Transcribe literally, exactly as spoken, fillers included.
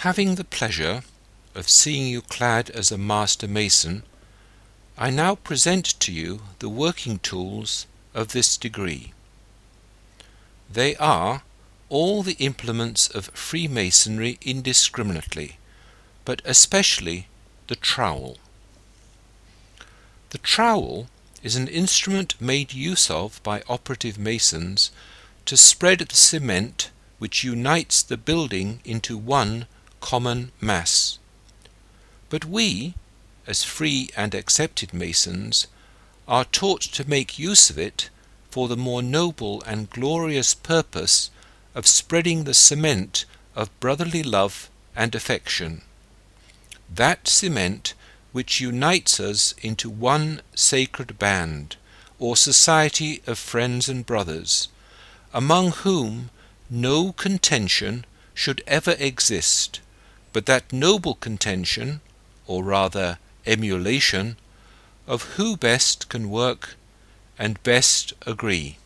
Having the pleasure of seeing you clad as a master mason, I now present to you the working tools of this degree. They are all the implements of Freemasonry indiscriminately, but especially the trowel. The trowel is an instrument made use of by operative masons to spread the cement which unites the building into one common mass. But we, as free and accepted masons, are taught to make use of it for the more noble and glorious purpose of spreading the cement of brotherly love and affection, that cement which unites us into one sacred band, or society of friends and brothers, among whom no contention should ever exist, but that noble contention, or rather emulation, of who best can work and best agree.